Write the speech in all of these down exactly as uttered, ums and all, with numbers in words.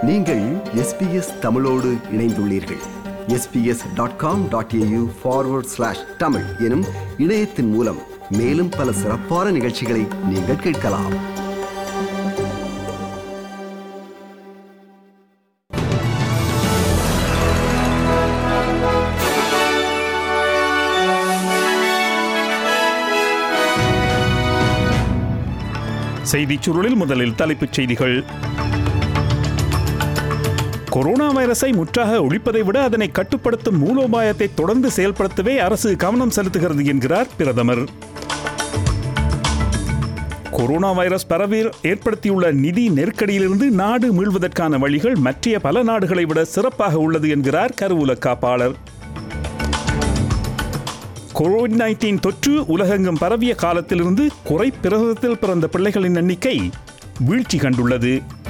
நீங்கள் S B S தமிழோடு இணைந்துள்ளீர்கள். S B S dot com dot A U forward slash Tamil எனும் இணையத்தின் மூலம் மேலும் பல சிறப்பான நிகழ்ச்சிகளை நீங்கள் கேட்கலாம். செய்திச் சுருளில் முதலில் தலைப்புச் செய்திகள். கொரோனா வைரஸை முற்றாக ஒழிப்பதை விட அதனை கட்டுப்படுத்தும் மூலோபாயத்தை தொடர்ந்து செயல்படுத்தவே அரசு கவனம் செலுத்துகிறது என்கிறார் பிரதமர். கொரோனா வைரஸ் பரவல் ஏற்படுத்தியுள்ள நிதி நெருக்கடியிலிருந்து நாடு மீள்வதற்கான வழிகள் மற்ற பல நாடுகளை விட சிறப்பாக உள்ளது என்கிறார் கருவூல காப்பாளர். கோவிட் நைன்டீன் தொற்று உலகெங்கும் பரவிய காலத்திலிருந்து குறை பிரதத்தில் பிறந்த பிள்ளைகளின் எண்ணிக்கை வீழ்ச்சி கண்டுள்ளது.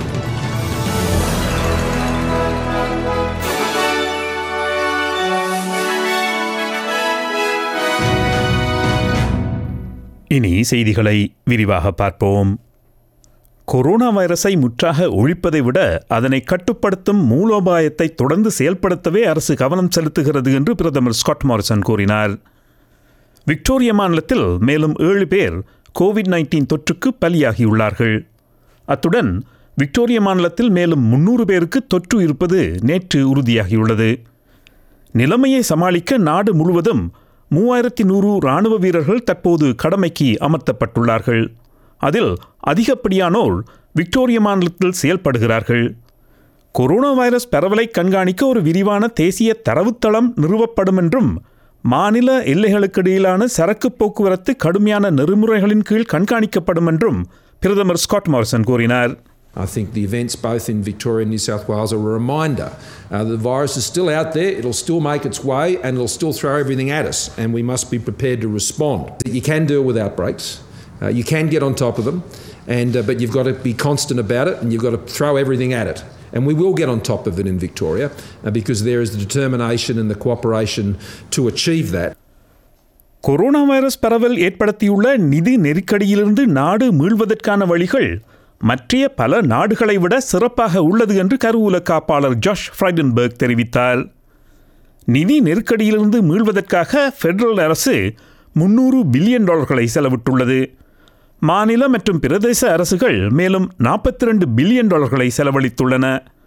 இனி செய்திகளை விரிவாக பார்ப்போம். கொரோனா வைரஸை முற்றாக ஒழிப்பதை விட அதனை கட்டுப்படுத்தும் மூலோபாயத்தை தொடர்ந்து செயல்படுத்தவே அரசு கவனம் செலுத்துகிறது என்று பிரதமர் ஸ்காட் மாரிசன் கூறினார். விக்டோரியா மாநிலத்தில் மேலும் ஏழு பேர் கோவிட் நைன்டீன் தொற்றுக்கு பலியாகியுள்ளார்கள். அத்துடன் விக்டோரியா மாநிலத்தில் மேலும் முன்னூறு பேருக்கு தொற்று இருப்பது நேற்று உறுதியாகியுள்ளது. நிலைமையை சமாளிக்க நாடு முழுவதும் மூவாயிரத்தி நூறு இராணுவ வீரர்கள் தற்போது கடமைக்கு அமர்த்தப்பட்டுள்ளார்கள். அதில் அதிகப்படியானோர் விக்டோரியா மாநிலத்தில் செயல்படுகிறார்கள். கொரோனா வைரஸ் பரவலை கண்காணிக்க ஒரு விரிவான தேசிய தரவுத்தளம் நிறுவப்படும் என்றும் மாநில எல்லைகளுக்கிடையிலான சரக்கு போக்குவரத்து கடுமையான நெறிமுறைகளின் கீழ் கண்காணிக்கப்படும் என்றும் பிரதமர் ஸ்காட் மாரிசன் கூறினார். I think the events both in Victoria and New South Wales are a reminder uh, the virus is still out there, it'll still make its way and it'll still throw everything at us and we must be prepared to respond. You can deal with outbreaks, uh, you can get on top of them, and uh, but you've got to be constant about it and you've got to throw everything at it. And we will get on top of it in Victoria uh, because there is the determination and the cooperation to achieve that. Corona virus பரவல் ஏற்படுத்தியுள்ள நிதி நெருக்கடியிலிருந்து நாடு மீள்வதற்கான வழிகள் மற்ற பல நாடுகளை விட சிறப்பாக உள்ளது என்று கருவூல காப்பாளர் ஜாஷ் ஃப்ரைடன்பர்க் தெரிவித்தார். நிதி நெருக்கடியிலிருந்து மீள்வதற்காக ஃபெடரல் அரசு முன்னூறு பில்லியன் டாலர்களை செலவிட்டுள்ளது. மாநில மற்றும் பிரதேச அரசுகள் மேலும் நாற்பத்தி ரெண்டு பில்லியன் டாலர்களை செலவழித்துள்ளன.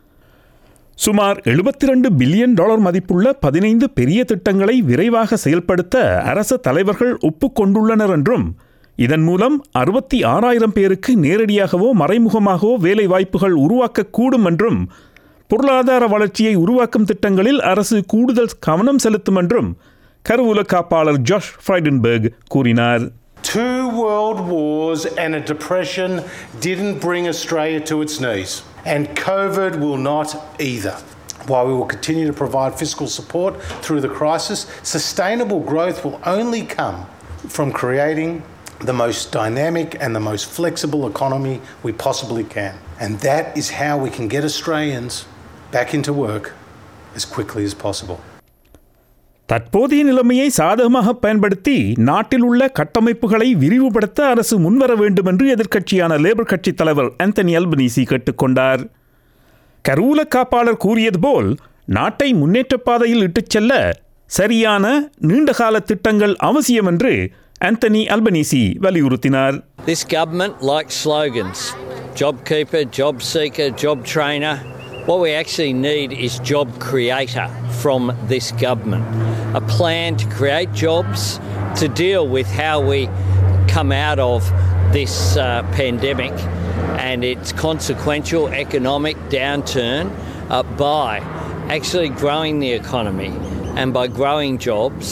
சுமார் எழுபத்தி ரெண்டு பில்லியன் டாலர் மதிப்புள்ள பதினைந்து பெரிய திட்டங்களை விரைவாக செயல்படுத்த அரச தலைவர்கள் ஒப்புக்கொண்டுள்ளனர் என்றும் இதன் மூலம் அறுபத்தி ஆறாயிரம் பேருக்கு நேரடியாகவோ மறைமுகமாகவோ வேலை வாய்ப்புகள் உருவாக்கக்கூடும் என்றும் பொருளாதார வளர்ச்சியை உருவாக்கும் திட்டங்களில் அரசு கூடுதல் கவனம் செலுத்தும் என்றும் கருவூல காப்பாளர் ஜாஷ் ஃப்ரைடன்பர்க் கூறினார். Two world wars and a depression didn't bring Australia to its knees, and COVID will not either. While we will continue to provide fiscal support through the crisis, sustainable growth will only come from creating the most dynamic and the most flexible economy we possibly can. And that is how we can get Australians back into work as quickly as possible. தற்போதைய நிலைமையை சாதகமாக பயன்படுத்தி நாட்டில் உள்ள கட்டமைப்புகளை விரிவுபடுத்த அரசு முன்வர வேண்டும் என்று எதிர்க்கட்சியான லேபர் கட்சி தலைவர் ஆந்தனி அல்பனீசி கேட்டுக்கொண்டார். கருவூல காப்பாளர் கூறியது போல் நாட்டை முன்னேற்ற பாதையில் இட்டுச் செல்ல சரியான நீண்டகால திட்டங்கள் அவசியம் என்று ஆந்தனி அல்பனீசி வலியுறுத்தினார். This government likes slogans. Job keeper, job seeker, job trainer. What we actually need is job creator from this government. A plan to create jobs, to deal with how we come out of this uh, pandemic and its consequential economic downturn uh, by actually growing the economy and by growing jobs.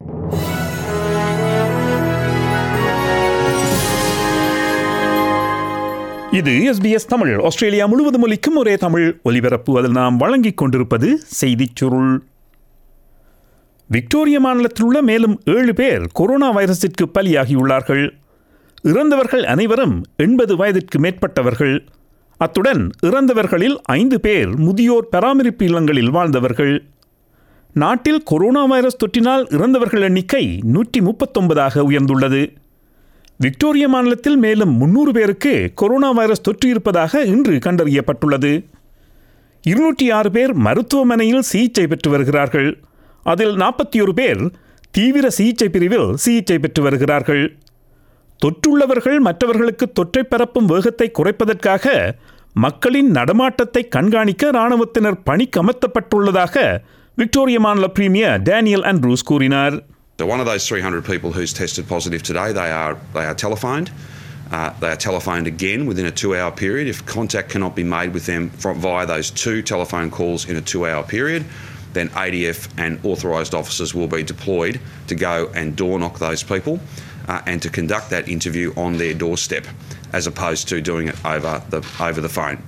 இது S B S Tamil, Australia முழுவதும் ஒலிக்கும் ஒரே தமிழ் ஒலிபரப்பு. அதில் நாம் வழங்கிக் கொண்டிருப்பது செய்திச் சுருள். விக்டோரியா மாநிலத்தில் உள்ள மேலும் ஏழு பேர் கொரோனா வைரஸிற்கு பலியாகியுள்ளார்கள். இறந்தவர்கள் அனைவரும் எண்பது வயதிற்கு மேற்பட்டவர்கள். அத்துடன் இறந்தவர்களில் ஐந்து பேர் முதியோர் பராமரிப்பு இல்லங்களில் வாழ்ந்தவர்கள். நாட்டில் கொரோனா வைரஸ் தொற்றினால் இறந்தவர்கள் எண்ணிக்கை நூற்றி முப்பத்தொன்பதாக உயர்ந்துள்ளது. விக்டோரியா மாநிலத்தில் மேலும் முன்னூறு பேருக்கு கொரோனா வைரஸ் தொற்று இருப்பதாக இன்று கண்டறியப்பட்டுள்ளது. இருநூற்றி ஆறு பேர் மருத்துவமனையில் சிகிச்சை பெற்று வருகிறார்கள். அதில் நாற்பத்தி ஒரு பேர் தீவிர சிகிச்சை பிரிவில் சிகிச்சை பெற்று வருகிறார்கள். தொற்றுள்ளவர்கள் மற்றவர்களுக்கு தொற்றை பரப்பும் வேகத்தை குறைப்பதற்காக மக்களின் நடமாட்டத்தை கண்காணிக்க இராணுவத்தினர் பணிக்கமர்த்தப்பட்டுள்ளதாக விக்டோரியா மாநில பிரீமியர் டேனியல் ஆண்ட்ரூஸ் கூறினார். One of those three hundred people who's tested positive today, they are they are telephoned. Uh, they are telephoned again within a two-hour period. If contact cannot be made with them from, via those two telephone calls in a two-hour period, then A D F and authorised officers will be deployed to go and door knock those people uh, and to conduct that interview on their doorstep, as opposed to doing it over the over the phone.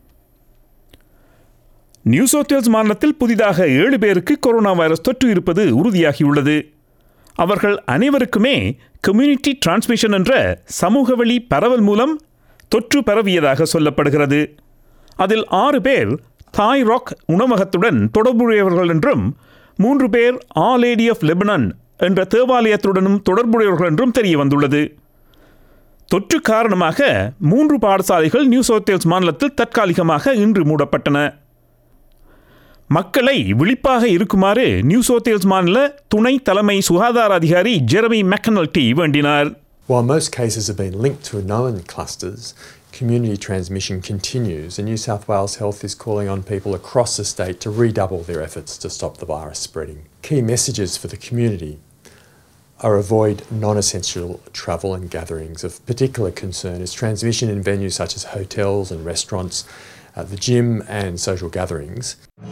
New South Wales மாநிலத்தில் புதிதாக ஏழு பேருக்கு corona virus தொற்று இருப்பது உறுதியாகியுள்ளது. அவர்கள் அனைவருக்குமே community transmission என்ற சமூக வழி பரவல் மூலம் தொற்று பரவியதாக சொல்லப்படுகிறது. அதில் ஆறு பேர் தாய் ராக் உணவகத்துடன் தொடர்புடையவர்கள் என்றும் மூன்று பேர் ஆ லேடி ஆஃப் லெபனான் என்ற தேவாலயத்துடனும் தொடர்புடையவர்கள் என்றும் தெரிய வந்துள்ளது. தொற்று காரணமாக மூன்று பாடசாலைகள் நியூ சவுத் வேல்ஸ் மாநிலத்தில் தற்காலிகமாக இன்று மூடப்பட்டன. மக்களை விழிப்பாக இருக்குமாறு நியூ சவுத் வேல்ஸ் மாநில துணை தலைமை சுகாதார அதிகாரி ஜெரமி மெக்கனல்டி வேண்டினார். While most cases have been linked to known clusters, community transmission continues, and New South Wales Health is calling on people across the state to redouble their efforts to stop the virus spreading. Key messages for the community are avoid non-essential travel and gatherings. Of particular concern is transmission in venues such as hotels and restaurants, uh, the gym and social gatherings.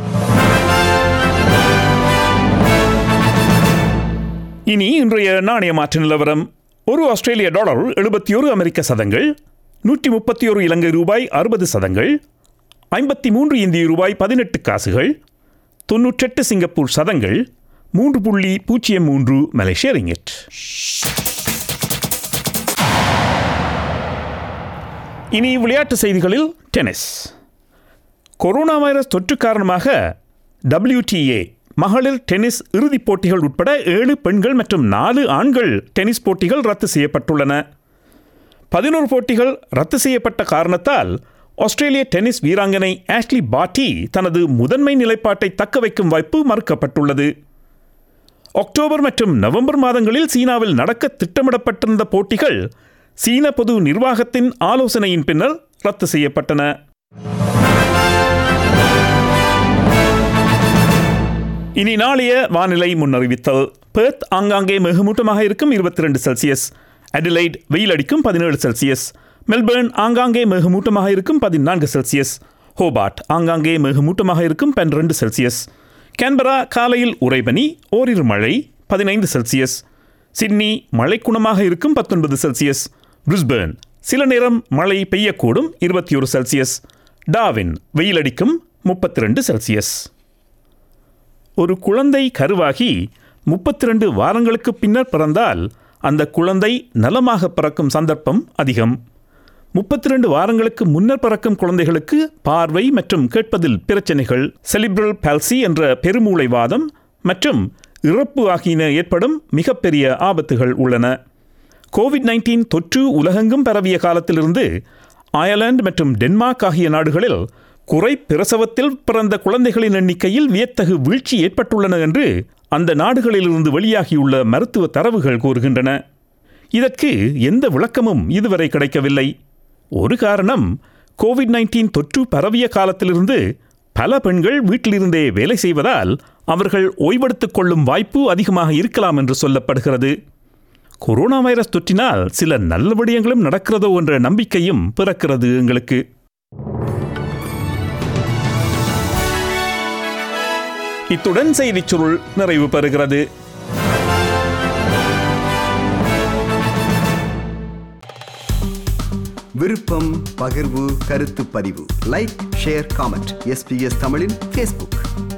இனி இன்றைய நாணய மாற்று நிலவரம். ஒரு ஆஸ்திரேலிய dollar எழுபத்தி ஒரு அமெரிக்க சதங்கள், நூற்றி முப்பத்தி ஒரு இலங்கை ரூபாய் அறுபது சதங்கள், ஐம்பத்தி மூன்று இந்திய ரூபாய் பதினெட்டு காசுகள், தொன்னூற்றெட்டு சிங்கப்பூர் சதங்கள், மூன்று புள்ளி பூஜ்ஜியம் மூன்று மலேசிய ரிங்கிட். இனி விளையாட்டு செய்திகளில் டென்னிஸ். கொரோனா வைரஸ் தொற்று காரணமாக டபிள்யூ டி ஏ மகளிர் டென்னிஸ் இறுதிப் போட்டிகள் உட்பட ஏழு பெண்கள் மற்றும் நாலு ஆண்கள் டென்னிஸ் போட்டிகள் ரத்து செய்யப்பட்டுள்ளன. பதினோரு போட்டிகள் ரத்து செய்யப்பட்ட காரணத்தால் ஆஸ்திரேலிய டென்னிஸ் வீராங்கனை ஆஷ்லி பார்ட்டி தனது முதன்மை நிலைப்பாட்டை தக்க வைக்கும் வாய்ப்பு மறுக்கப்பட்டுள்ளது. அக்டோபர் மற்றும் நவம்பர் மாதங்களில் சீனாவில் நடக்க திட்டமிடப்பட்டிருந்த போட்டிகள் சீன பொது நிர்வாகத்தின் ஆலோசனையின் பின்னர் ரத்து செய்யப்பட்டன. இனி நாளைய வானிலை முன்னறிவித்தல். பெர்த் ஆங்காங்கே மிகமூட்டமாக இருக்கும் இருபத்தி ரெண்டு செல்சியஸ், அடிலைட் வெயில் அடிக்கும் பதினேழு செல்சியஸ், மெல்பர்ன் ஆங்காங்கே மிகமூட்டமாக இருக்கும் பதினான்கு செல்சியஸ், ஹோபார்ட் ஆங்காங்கே மிகமூட்டமாக இருக்கும் பன்னிரண்டு செல்சியஸ், கேன்பரா காலையில் உறைபனி ஓரிரு மழை பதினைந்து செல்சியஸ், சிட்னி மழைக்குணமாக இருக்கும் பத்தொன்பது செல்சியஸ், பிரிஸ்பேர்ன் சில நேரம் மழை பெய்யக்கூடும் இருபத்தி ஒரு செல்சியஸ், டார்வின் வெயில் அடிக்கும் முப்பத்தி ரெண்டு செல்சியஸ். ஒரு குழந்தை கருவாகி முப்பத்தி ரெண்டு வாரங்களுக்கு பின்னர் பிறந்தால் அந்த குழந்தை நலமாக பிறக்கும் சந்தர்ப்பம் அதிகம். முப்பத்தி ரெண்டு வாரங்களுக்கு முன்னர் பிறக்கும் குழந்தைகளுக்கு பார்வை மற்றும் கேட்பதில் பிரச்சனைகள், செலிப்ரல் பால்சி என்ற பெருமூளைவாதம் மற்றும் இறப்பு ஆகியன ஏற்படும் மிகப்பெரிய ஆபத்துகள் உள்ளன. கோவிட் நைன்டீன் தொற்று உலகெங்கும் பரவிய காலத்திலிருந்து அயர்லாந்து மற்றும் டென்மார்க் ஆகிய நாடுகளில் குறை பிரசவத்தில் பிறந்த குழந்தைகளின் எண்ணிக்கையில் வியத்தகு வீழ்ச்சி ஏற்பட்டுள்ளன என்று அந்த நாடுகளிலிருந்து வெளியாகியுள்ள மருத்துவ தரவுகள் கூறுகின்றன. இதற்கு எந்த விளக்கமும் இதுவரை கிடைக்கவில்லை. ஒரு காரணம், கோவிட் நைன்டீன் தொற்று பரவிய காலத்திலிருந்து பல பெண்கள் வீட்டிலிருந்தே வேலை செய்வதால் அவர்கள் ஓய்வெடுத்துக் கொள்ளும் வாய்ப்பு அதிகமாக இருக்கலாம் என்று சொல்லப்படுகிறது. கொரோனா வைரஸ் தொற்றினால் சில நல்ல விடயங்களும் நடக்கிறதோ என்ற நம்பிக்கையும் பிறக்கிறது எங்களுக்கு. இத்துடன் செய்திச் சுருள் நிறைவு பெறுகிறது. விருப்பம், பகிர்வு, கருத்து பதிவு, லைக், ஷேர், காமெண்ட். எஸ்பிஎஸ் தமிழின் ஃபேஸ்புக்.